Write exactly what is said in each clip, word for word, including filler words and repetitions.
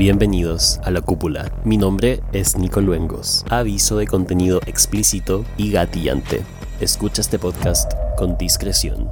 Bienvenidos a La Cúpula. Mi nombre es Nico Luengos. Aviso de contenido explícito y gatillante. Escucha este podcast con discreción.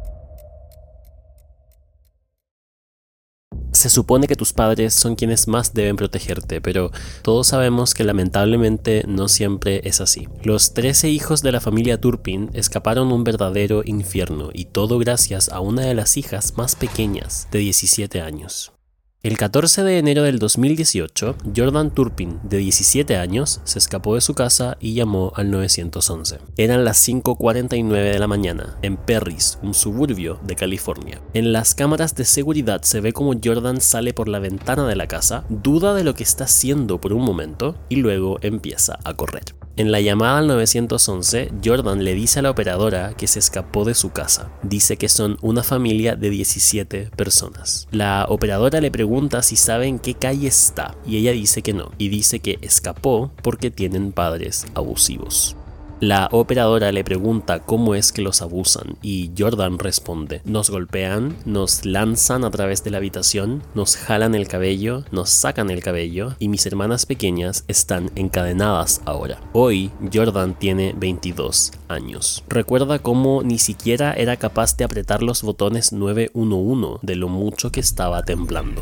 Se supone que tus padres son quienes más deben protegerte, pero todos sabemos que lamentablemente no siempre es así. Los trece hijos de la familia Turpin escaparon un verdadero infierno, y todo gracias a una de las hijas más pequeñas, de diecisiete años. El catorce de enero del dos mil dieciocho, Jordan Turpin, de diecisiete años, se escapó de su casa y llamó al nueve once. Eran las cinco cuarenta y nueve de la mañana, en Perris, un suburbio de California. En las cámaras de seguridad se ve como Jordan sale por la ventana de la casa, duda de lo que está haciendo por un momento y luego empieza a correr. En la llamada al nueve once, Jordan le dice a la operadora que se escapó de su casa. Dice que son una familia de diecisiete personas. La operadora le pregunta si sabe en qué calle está y ella dice que no, y dice que escapó porque tienen padres abusivos. La operadora le pregunta cómo es que los abusan y Jordan responde: nos golpean, nos lanzan a través de la habitación, nos jalan el cabello, nos sacan el cabello y mis hermanas pequeñas están encadenadas ahora. Hoy Jordan tiene veintidós años. Recuerda cómo ni siquiera era capaz de apretar los botones nueve uno uno de lo mucho que estaba temblando.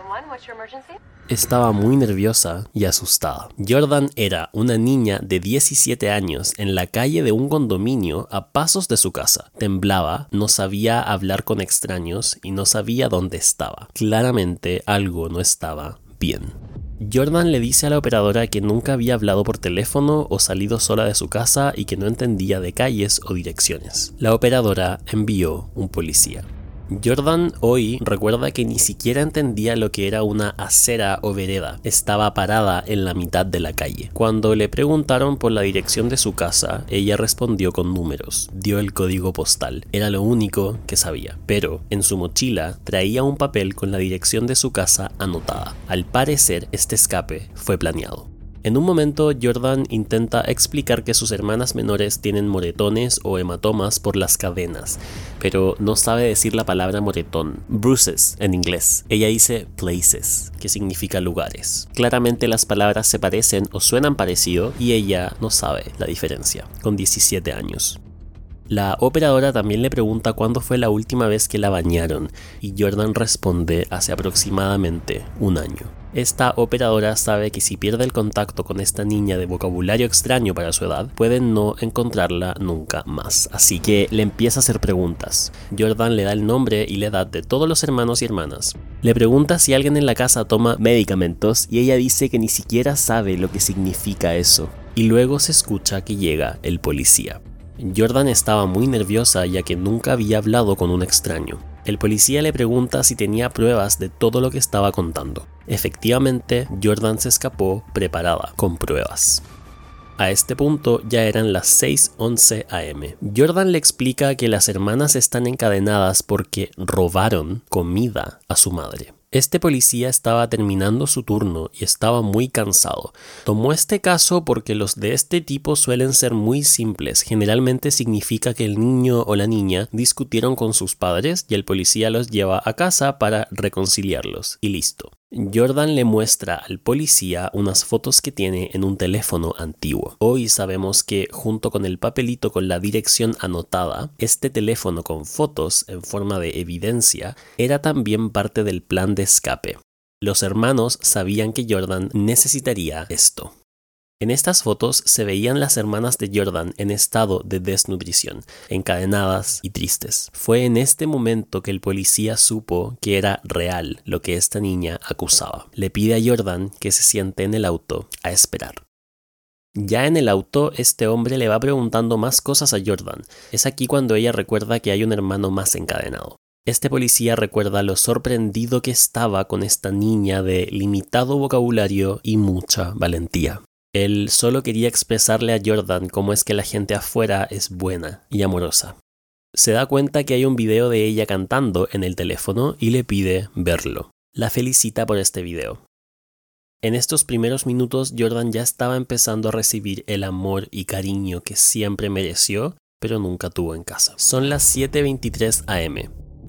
Estaba muy nerviosa y asustada. Jordan era una niña de diecisiete años en la calle de un condominio a pasos de su casa. Temblaba, no sabía hablar con extraños y no sabía dónde estaba. Claramente algo no estaba bien. Jordan le dice a la operadora que nunca había hablado por teléfono o salido sola de su casa y que no entendía de calles o direcciones. La operadora envió un policía. Jordan hoy recuerda que ni siquiera entendía lo que era una acera o vereda. Estaba parada en la mitad de la calle. Cuando le preguntaron por la dirección de su casa, ella respondió con números. Dio el código postal. Era lo único que sabía. Pero en su mochila traía un papel con la dirección de su casa anotada. Al parecer, este escape fue planeado. En un momento, Jordan intenta explicar que sus hermanas menores tienen moretones o hematomas por las cadenas, pero no sabe decir la palabra moretón, bruises en inglés. Ella dice places, que significa lugares. Claramente las palabras se parecen o suenan parecido y ella no sabe la diferencia, con diecisiete años. La operadora también le pregunta cuándo fue la última vez que la bañaron y Jordan responde hace aproximadamente un año. Esta operadora sabe que si pierde el contacto con esta niña de vocabulario extraño para su edad, pueden no encontrarla nunca más, así que le empieza a hacer preguntas. Jordan le da el nombre y la edad de todos los hermanos y hermanas. Le pregunta si alguien en la casa toma medicamentos y ella dice que ni siquiera sabe lo que significa eso. Y luego se escucha que llega el policía. Jordan estaba muy nerviosa ya que nunca había hablado con un extraño. El policía le pregunta si tenía pruebas de todo lo que estaba contando. Efectivamente, Jordan se escapó preparada, con pruebas. A este punto ya eran las seis once a eme. Jordan le explica que las hermanas están encadenadas porque robaron comida a su madre. Este policía estaba terminando su turno y estaba muy cansado. Tomó este caso porque los de este tipo suelen ser muy simples. Generalmente significa que el niño o la niña discutieron con sus padres y el policía los lleva a casa para reconciliarlos. Y listo. Jordan le muestra al policía unas fotos que tiene en un teléfono antiguo. Hoy sabemos que junto con el papelito con la dirección anotada, este teléfono con fotos en forma de evidencia era también parte del plan de escape. Los hermanos sabían que Jordan necesitaría esto. En estas fotos se veían las hermanas de Jordan en estado de desnutrición, encadenadas y tristes. Fue en este momento que el policía supo que era real lo que esta niña acusaba. Le pide a Jordan que se siente en el auto a esperar. Ya en el auto, este hombre le va preguntando más cosas a Jordan. Es aquí cuando ella recuerda que hay un hermano más encadenado. Este policía recuerda lo sorprendido que estaba con esta niña de limitado vocabulario y mucha valentía. Él solo quería expresarle a Jordan cómo es que la gente afuera es buena y amorosa. Se da cuenta que hay un video de ella cantando en el teléfono y le pide verlo. La felicita por este video. En estos primeros minutos, Jordan ya estaba empezando a recibir el amor y cariño que siempre mereció, pero nunca tuvo en casa. Son las siete veintitrés a eme.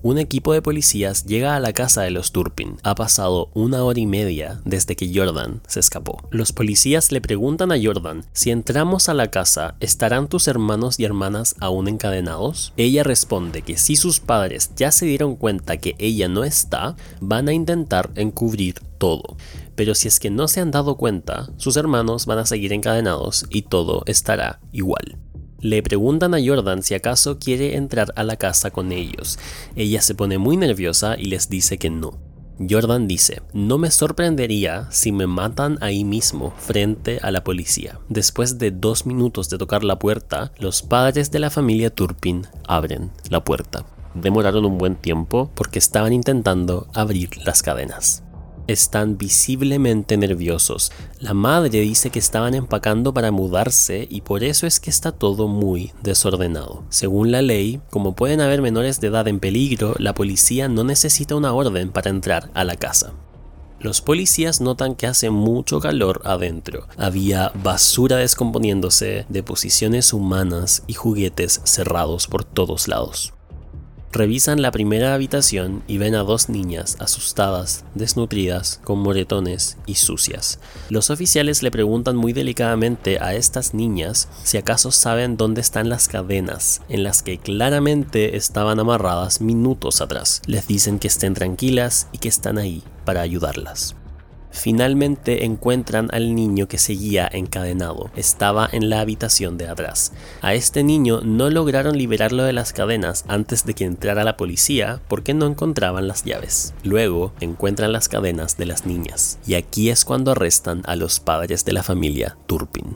Un equipo de policías llega a la casa de los Turpin. Ha pasado una hora y media desde que Jordan se escapó. Los policías le preguntan a Jordan: si entramos a la casa, ¿estarán tus hermanos y hermanas aún encadenados? Ella responde que si sus padres ya se dieron cuenta que ella no está, van a intentar encubrir todo. Pero si es que no se han dado cuenta, sus hermanos van a seguir encadenados y todo estará igual. Le preguntan a Jordan si acaso quiere entrar a la casa con ellos. Ella se pone muy nerviosa y les dice que no. Jordan dice: no me sorprendería si me matan ahí mismo frente a la policía. Después de dos minutos de tocar la puerta, los padres de la familia Turpin abren la puerta. Demoraron un buen tiempo porque estaban intentando abrir las cadenas. Están visiblemente nerviosos. La madre dice que estaban empacando para mudarse y por eso es que está todo muy desordenado. Según la ley, como pueden haber menores de edad en peligro, la policía no necesita una orden para entrar a la casa. Los policías notan que hace mucho calor adentro. Había basura descomponiéndose, deposiciones humanas y juguetes cerrados por todos lados. Revisan la primera habitación y ven a dos niñas asustadas, desnutridas, con moretones y sucias. Los oficiales le preguntan muy delicadamente a estas niñas si acaso saben dónde están las cadenas, en las que claramente estaban amarradas minutos atrás. Les dicen que estén tranquilas y que están ahí para ayudarlas. Finalmente encuentran al niño que seguía encadenado. Estaba en la habitación de atrás. A este niño no lograron liberarlo de las cadenas antes de que entrara la policía porque no encontraban las llaves. Luego encuentran las cadenas de las niñas. Y aquí es cuando arrestan a los padres de la familia Turpin.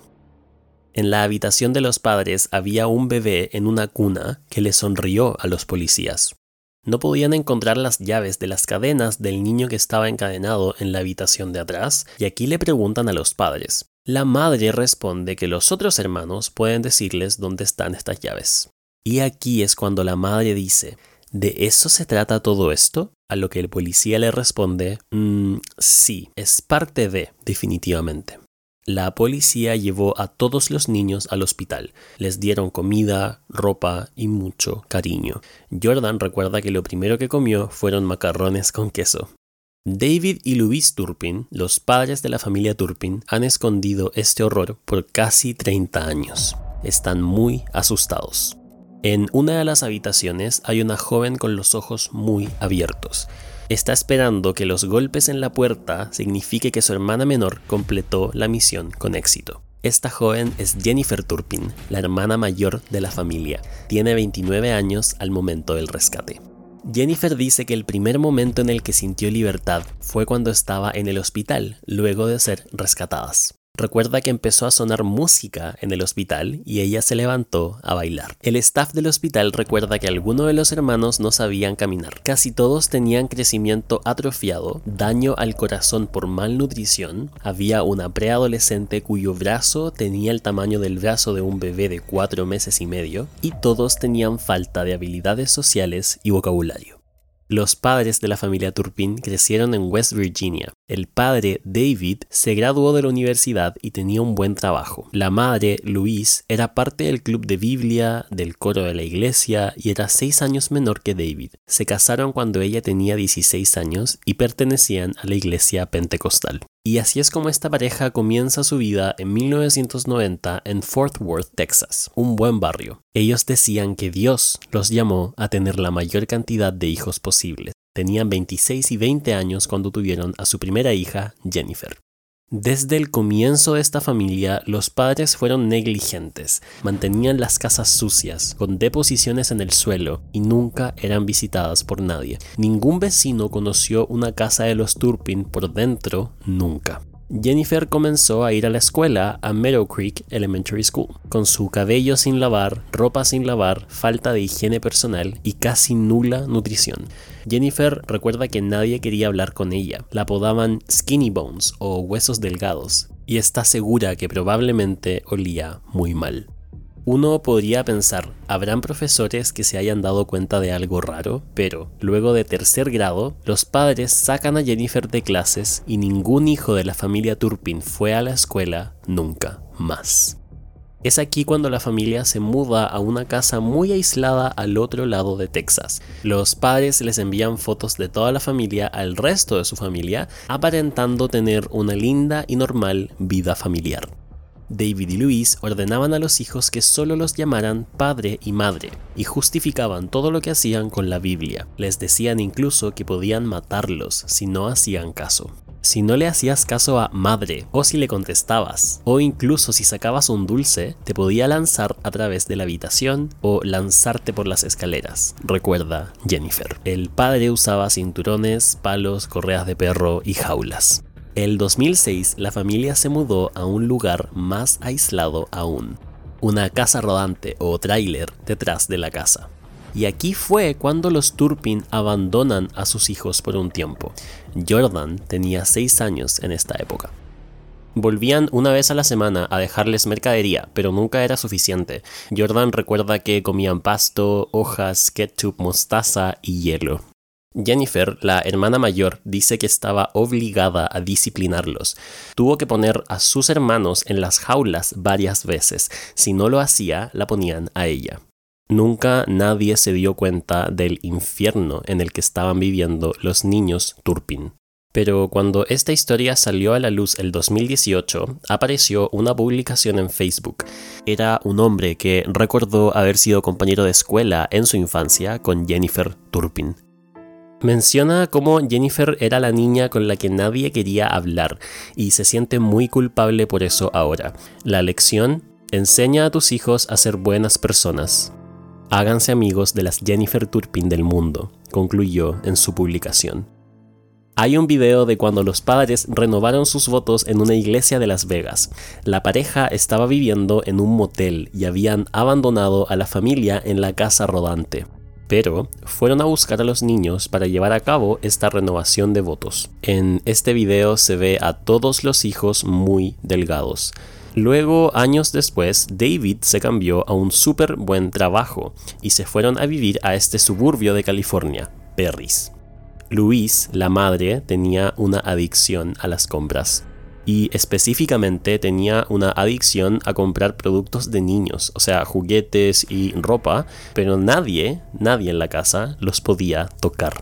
En la habitación de los padres había un bebé en una cuna que le sonrió a los policías. No podían encontrar las llaves de las cadenas del niño que estaba encadenado en la habitación de atrás, y aquí le preguntan a los padres. La madre responde que los otros hermanos pueden decirles dónde están estas llaves. Y aquí es cuando la madre dice: ¿de eso se trata todo esto? A lo que el policía le responde: mmm, sí, es parte de, definitivamente. La policía llevó a todos los niños al hospital. Les dieron comida, ropa y mucho cariño. Jordan recuerda que lo primero que comió fueron macarrones con queso. David y Louise Turpin, los padres de la familia Turpin, han escondido este horror por casi treinta años. Están muy asustados. En una de las habitaciones hay una joven con los ojos muy abiertos. Está esperando que los golpes en la puerta signifique que su hermana menor completó la misión con éxito. Esta joven es Jennifer Turpin, la hermana mayor de la familia. Tiene veintinueve años al momento del rescate. Jennifer dice que el primer momento en el que sintió libertad fue cuando estaba en el hospital, luego de ser rescatadas. Recuerda que empezó a sonar música en el hospital y ella se levantó a bailar. El staff del hospital recuerda que algunos de los hermanos no sabían caminar. Casi todos tenían crecimiento atrofiado, daño al corazón por malnutrición. Había una preadolescente cuyo brazo tenía el tamaño del brazo de un bebé de cuatro meses y medio, y todos tenían falta de habilidades sociales y vocabulario. Los padres de la familia Turpin crecieron en West Virginia. El padre, David, se graduó de la universidad y tenía un buen trabajo. La madre, Louise, era parte del club de Biblia, del coro de la iglesia y era seis años menor que David. Se casaron cuando ella tenía dieciséis años y pertenecían a la iglesia pentecostal. Y así es como esta pareja comienza su vida en mil novecientos noventa en Fort Worth, Texas, un buen barrio. Ellos decían que Dios los llamó a tener la mayor cantidad de hijos posibles. Tenían veintiséis y veinte años cuando tuvieron a su primera hija, Jennifer. Desde el comienzo de esta familia, los padres fueron negligentes, mantenían las casas sucias, con deposiciones en el suelo y nunca eran visitadas por nadie. Ningún vecino conoció una casa de los Turpin por dentro, nunca. Jennifer comenzó a ir a la escuela a Meadow Creek Elementary School, con su cabello sin lavar, ropa sin lavar, falta de higiene personal y casi nula nutrición. Jennifer recuerda que nadie quería hablar con ella, la apodaban Skinny Bones o huesos delgados, y está segura que probablemente olía muy mal. Uno podría pensar, ¿habrán profesores que se hayan dado cuenta de algo raro? Pero, luego de tercer grado, los padres sacan a Jennifer de clases y ningún hijo de la familia Turpin fue a la escuela nunca más. Es aquí cuando la familia se muda a una casa muy aislada al otro lado de Texas. Los padres les envían fotos de toda la familia al resto de su familia, aparentando tener una linda y normal vida familiar. David y Louise ordenaban a los hijos que solo los llamaran padre y madre, y justificaban todo lo que hacían con la Biblia. Les decían incluso que podían matarlos si no hacían caso. Si no le hacías caso a madre, o si le contestabas, o incluso si sacabas un dulce, te podía lanzar a través de la habitación o lanzarte por las escaleras, recuerda Jennifer. El padre usaba cinturones, palos, correas de perro y jaulas. El dos mil seis, la familia se mudó a un lugar más aislado aún, una casa rodante o tráiler detrás de la casa. Y aquí fue cuando los Turpin abandonan a sus hijos por un tiempo. Jordan tenía seis años en esta época. Volvían una vez a la semana a dejarles mercadería, pero nunca era suficiente. Jordan recuerda que comían pasto, hojas, ketchup, mostaza y hielo. Jennifer, la hermana mayor, dice que estaba obligada a disciplinarlos. Tuvo que poner a sus hermanos en las jaulas varias veces. Si no lo hacía, la ponían a ella. Nunca nadie se dio cuenta del infierno en el que estaban viviendo los niños Turpin. Pero cuando esta historia salió a la luz el dos mil dieciocho, apareció una publicación en Facebook. Era un hombre que recordó haber sido compañero de escuela en su infancia con Jennifer Turpin. Menciona cómo Jennifer era la niña con la que nadie quería hablar y se siente muy culpable por eso ahora. La lección: enseña a tus hijos a ser buenas personas. Háganse amigos de las Jennifer Turpin del mundo, concluyó en su publicación. Hay un video de cuando los padres renovaron sus votos en una iglesia de Las Vegas. La pareja estaba viviendo en un motel y habían abandonado a la familia en la casa rodante. Pero fueron a buscar a los niños para llevar a cabo esta renovación de votos. En este video se ve a todos los hijos muy delgados. Luego, años después, David se cambió a un súper buen trabajo y se fueron a vivir a este suburbio de California, Perris. Louise, la madre, tenía una adicción a las compras. Y específicamente tenía una adicción a comprar productos de niños, o sea, juguetes y ropa, pero nadie, nadie en la casa los podía tocar.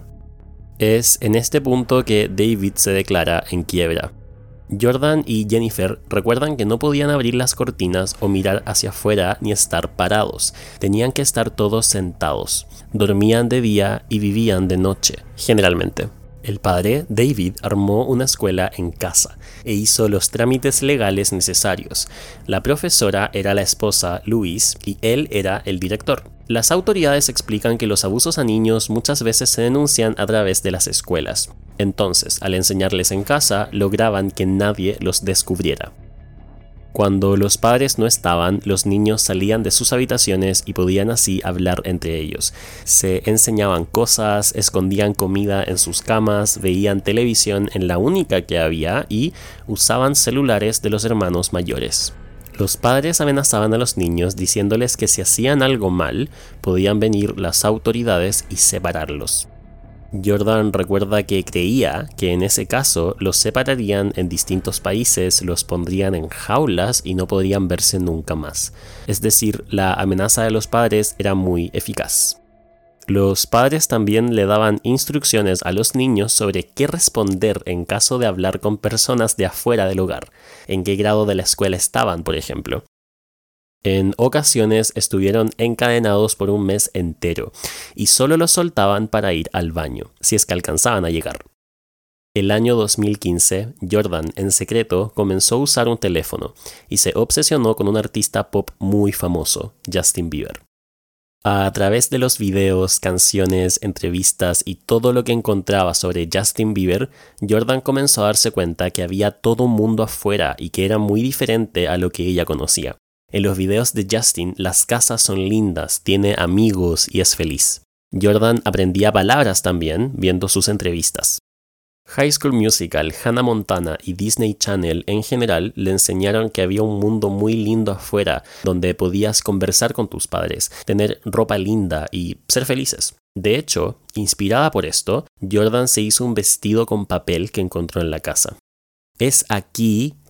Es en este punto que David se declara en quiebra. Jordan y Jennifer recuerdan que no podían abrir las cortinas o mirar hacia afuera ni estar parados. Tenían que estar todos sentados. Dormían de día y vivían de noche, generalmente. El padre, David, armó una escuela en casa e hizo los trámites legales necesarios. La profesora era la esposa, Louise, y él era el director. Las autoridades explican que los abusos a niños muchas veces se denuncian a través de las escuelas. Entonces, al enseñarles en casa, lograban que nadie los descubriera. Cuando los padres no estaban, los niños salían de sus habitaciones y podían así hablar entre ellos. Se enseñaban cosas, escondían comida en sus camas, veían televisión en la única que había y usaban celulares de los hermanos mayores. Los padres amenazaban a los niños diciéndoles que si hacían algo mal, podían venir las autoridades y separarlos. Jordan recuerda que creía que en ese caso los separarían en distintos países, los pondrían en jaulas y no podrían verse nunca más. Es decir, la amenaza de los padres era muy eficaz. Los padres también le daban instrucciones a los niños sobre qué responder en caso de hablar con personas de afuera del hogar, en qué grado de la escuela estaban, por ejemplo. En ocasiones estuvieron encadenados por un mes entero y solo los soltaban para ir al baño, si es que alcanzaban a llegar. El año dos mil quince, Jordan, en secreto, comenzó a usar un teléfono y se obsesionó con un artista pop muy famoso, Justin Bieber. A través de los videos, canciones, entrevistas y todo lo que encontraba sobre Justin Bieber, Jordan comenzó a darse cuenta que había todo un mundo afuera y que era muy diferente a lo que ella conocía. En los videos de Justin, las casas son lindas, tiene amigos y es feliz. Jordan aprendía palabras también viendo sus entrevistas. High School Musical, Hannah Montana y Disney Channel en general le enseñaron que había un mundo muy lindo afuera donde podías conversar con tus padres, tener ropa linda y ser felices. De hecho, inspirada por esto, Jordan se hizo un vestido con papel que encontró en la casa. Es aquí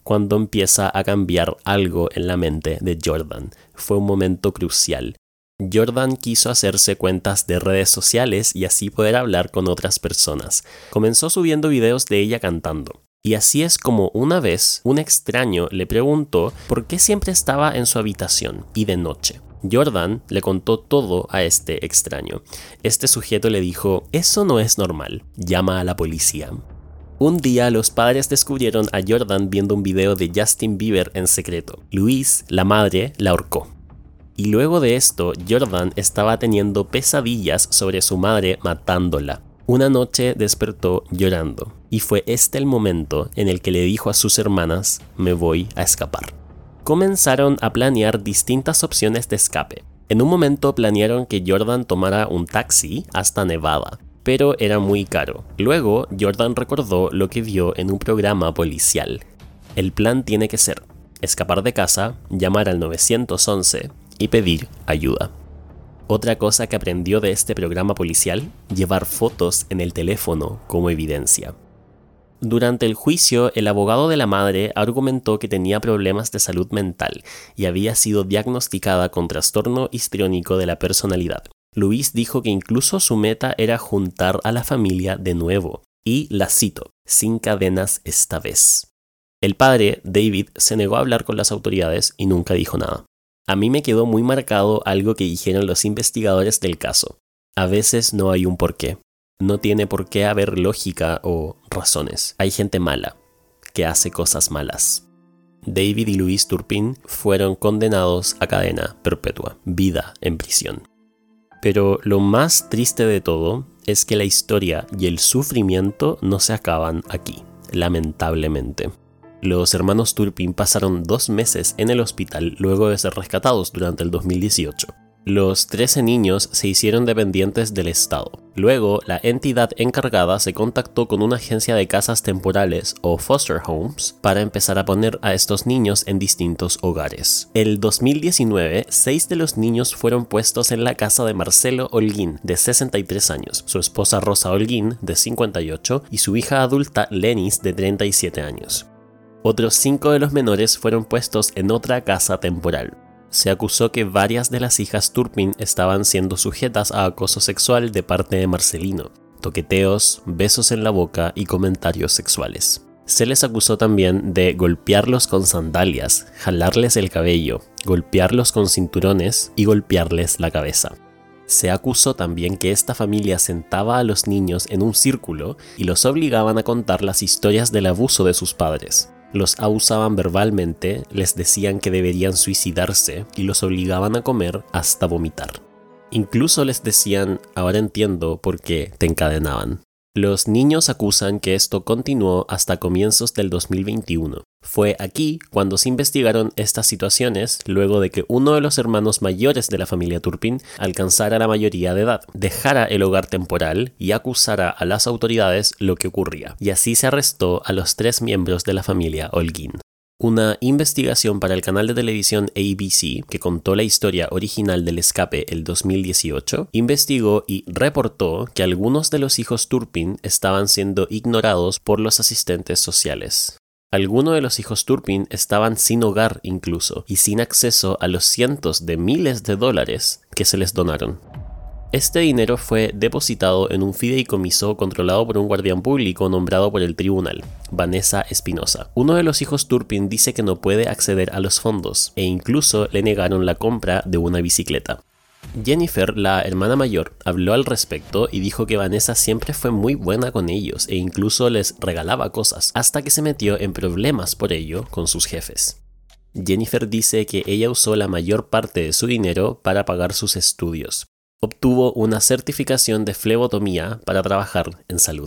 cuando empieza a cambiar algo en la mente de Jordan. Fue un momento crucial. Jordan quiso hacerse cuentas de redes sociales y así poder hablar con otras personas. Comenzó subiendo videos de ella cantando. Y así es como una vez un extraño le preguntó por qué siempre estaba en su habitación y de noche. Jordan le contó todo a este extraño. Este sujeto le dijo: «Eso no es normal, llama a la policía». Un día los padres descubrieron a Jordan viendo un video de Justin Bieber en secreto. Louise, la madre, la ahorcó. Y luego de esto, Jordan estaba teniendo pesadillas sobre su madre matándola. Una noche despertó llorando, y fue este el momento en el que le dijo a sus hermanas: «Me voy a escapar». Comenzaron a planear distintas opciones de escape. En un momento planearon que Jordan tomara un taxi hasta Nevada, pero era muy caro. Luego, Jordan recordó lo que vio en un programa policial. El plan tiene que ser escapar de casa, llamar al nueve once y pedir ayuda. Otra cosa que aprendió de este programa policial: llevar fotos en el teléfono como evidencia. Durante el juicio, el abogado de la madre argumentó que tenía problemas de salud mental y había sido diagnosticada con trastorno histriónico de la personalidad. Louise dijo que incluso su meta era juntar a la familia de nuevo, y la cito: «sin cadenas esta vez». El padre, David, se negó a hablar con las autoridades y nunca dijo nada. A mí me quedó muy marcado algo que dijeron los investigadores del caso: a veces no hay un porqué. No tiene por qué haber lógica o razones. Hay gente mala que hace cosas malas. David y Louise Turpin fueron condenados a cadena perpetua, vida en prisión. Pero lo más triste de todo es que la historia y el sufrimiento no se acaban aquí, lamentablemente. Los hermanos Turpin pasaron dos meses en el hospital luego de ser rescatados durante el dos mil dieciocho. Los trece niños se hicieron dependientes del Estado. Luego, la entidad encargada se contactó con una agencia de casas temporales o foster homes para empezar a poner a estos niños en distintos hogares. El dos mil diecinueve, seis de los niños fueron puestos en la casa de Marcelo Holguín, de sesenta y tres años, su esposa Rosa Holguín, de cincuenta y ocho, y su hija adulta Lenis, de treinta y siete años. Otros cinco de los menores fueron puestos en otra casa temporal. Se acusó que varias de las hijas Turpin estaban siendo sujetas a acoso sexual de parte de Marcelino, toqueteos, besos en la boca y comentarios sexuales. Se les acusó también de golpearlos con sandalias, jalarles el cabello, golpearlos con cinturones y golpearles la cabeza. Se acusó también que esta familia sentaba a los niños en un círculo y los obligaban a contar las historias del abuso de sus padres. Los abusaban verbalmente, les decían que deberían suicidarse y los obligaban a comer hasta vomitar. Incluso les decían: «ahora entiendo por qué te encadenaban». Los niños acusan que esto continuó hasta comienzos del dos mil veintiuno. Fue aquí cuando se investigaron estas situaciones luego de que uno de los hermanos mayores de la familia Turpin alcanzara la mayoría de edad, dejara el hogar temporal y acusara a las autoridades lo que ocurría. Y así se arrestó a los tres miembros de la familia Holguín. Una investigación para el canal de televisión A B C, que contó la historia original del escape el dos mil dieciocho, investigó y reportó que algunos de los hijos Turpin estaban siendo ignorados por los asistentes sociales. Algunos de los hijos Turpin estaban sin hogar incluso, y sin acceso a los cientos de miles de dólares que se les donaron. Este dinero fue depositado en un fideicomiso controlado por un guardián público nombrado por el tribunal, Vanessa Espinosa. Uno de los hijos Turpin dice que no puede acceder a los fondos, e incluso le negaron la compra de una bicicleta. Jennifer, la hermana mayor, habló al respecto y dijo que Vanessa siempre fue muy buena con ellos e incluso les regalaba cosas, hasta que se metió en problemas por ello con sus jefes. Jennifer dice que ella usó la mayor parte de su dinero para pagar sus estudios. Obtuvo una certificación de flebotomía para trabajar en salud.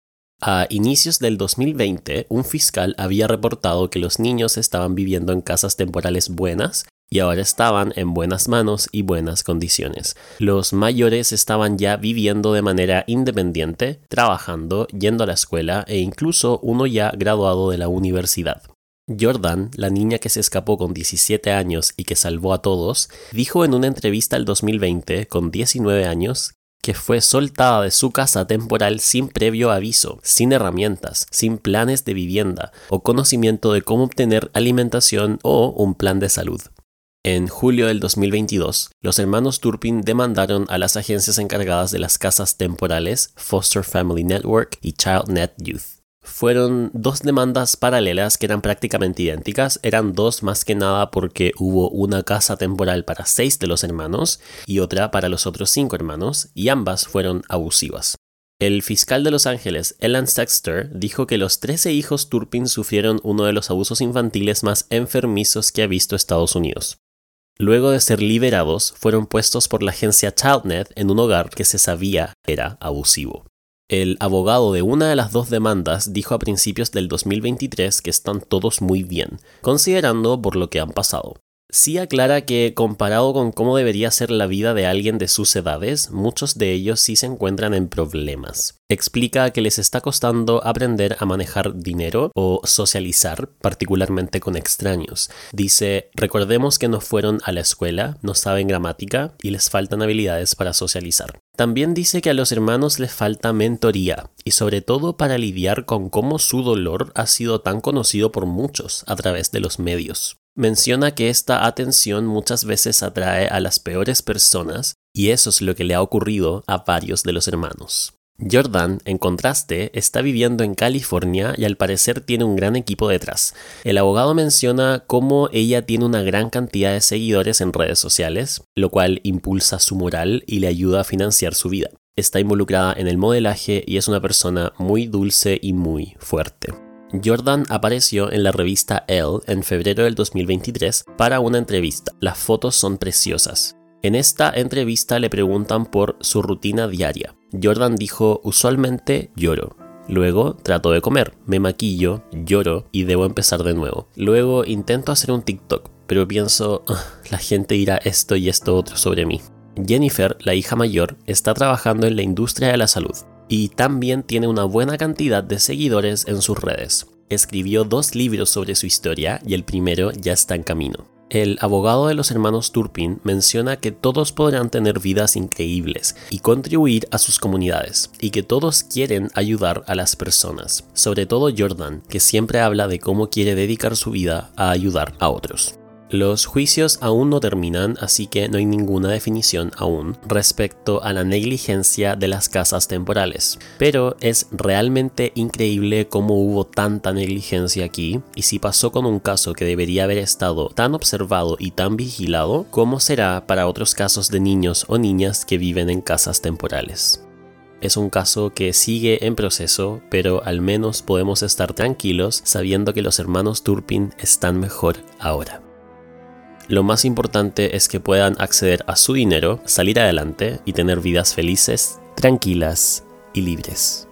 A inicios del dos mil veinte, un fiscal había reportado que los niños estaban viviendo en casas temporales buenas y ahora estaban en buenas manos y buenas condiciones. Los mayores estaban ya viviendo de manera independiente, trabajando, yendo a la escuela e incluso uno ya graduado de la universidad. Jordan, la niña que se escapó con diecisiete años y que salvó a todos, dijo en una entrevista el dos mil veinte, con diecinueve años, que fue soltada de su casa temporal sin previo aviso, sin herramientas, sin planes de vivienda o conocimiento de cómo obtener alimentación o un plan de salud. En julio del dos mil veintidós, los hermanos Turpin demandaron a las agencias encargadas de las casas temporales, Foster Family Network y ChildNet Youth. Fueron dos demandas paralelas que eran prácticamente idénticas, eran dos más que nada porque hubo una casa temporal para seis de los hermanos y otra para los otros cinco hermanos, y ambas fueron abusivas. El fiscal de Los Ángeles, Elan Sexter, dijo que los trece hijos Turpin sufrieron uno de los abusos infantiles más enfermizos que ha visto Estados Unidos. Luego de ser liberados, fueron puestos por la agencia ChildNet en un hogar que se sabía era abusivo. El abogado de una de las dos demandas dijo a principios del dos mil veintitrés que están todos muy bien, considerando por lo que han pasado. Sí aclara que, comparado con cómo debería ser la vida de alguien de sus edades, muchos de ellos sí se encuentran en problemas. Explica que les está costando aprender a manejar dinero o socializar, particularmente con extraños. Dice, recordemos que no fueron a la escuela, no saben gramática y les faltan habilidades para socializar. También dice que a los hermanos les falta mentoría y sobre todo para lidiar con cómo su dolor ha sido tan conocido por muchos a través de los medios. Menciona que esta atención muchas veces atrae a las peores personas y eso es lo que le ha ocurrido a varios de los hermanos. Jordan, en contraste, está viviendo en California y al parecer tiene un gran equipo detrás. El abogado menciona cómo ella tiene una gran cantidad de seguidores en redes sociales, lo cual impulsa su moral y le ayuda a financiar su vida. Está involucrada en el modelaje y es una persona muy dulce y muy fuerte. Jordan apareció en la revista Elle en febrero del dos mil veintitrés para una entrevista. Las fotos son preciosas. En esta entrevista le preguntan por su rutina diaria. Jordan dijo, usualmente lloro. Luego trato de comer, me maquillo, lloro y debo empezar de nuevo. Luego intento hacer un TikTok, pero pienso, oh, la gente dirá esto y esto otro sobre mí. Jennifer, la hija mayor, está trabajando en la industria de la salud y también tiene una buena cantidad de seguidores en sus redes. Escribió dos libros sobre su historia y el primero ya está en camino. El abogado de los hermanos Turpin menciona que todos podrán tener vidas increíbles y contribuir a sus comunidades, y que todos quieren ayudar a las personas, sobre todo Jordan, que siempre habla de cómo quiere dedicar su vida a ayudar a otros. Los juicios aún no terminan, así que no hay ninguna definición aún respecto a la negligencia de las casas temporales. Pero es realmente increíble cómo hubo tanta negligencia aquí, y si pasó con un caso que debería haber estado tan observado y tan vigilado, ¿cómo será para otros casos de niños o niñas que viven en casas temporales? Es un caso que sigue en proceso, pero al menos podemos estar tranquilos sabiendo que los hermanos Turpin están mejor ahora. Lo más importante es que puedan acceder a su dinero, salir adelante y tener vidas felices, tranquilas y libres.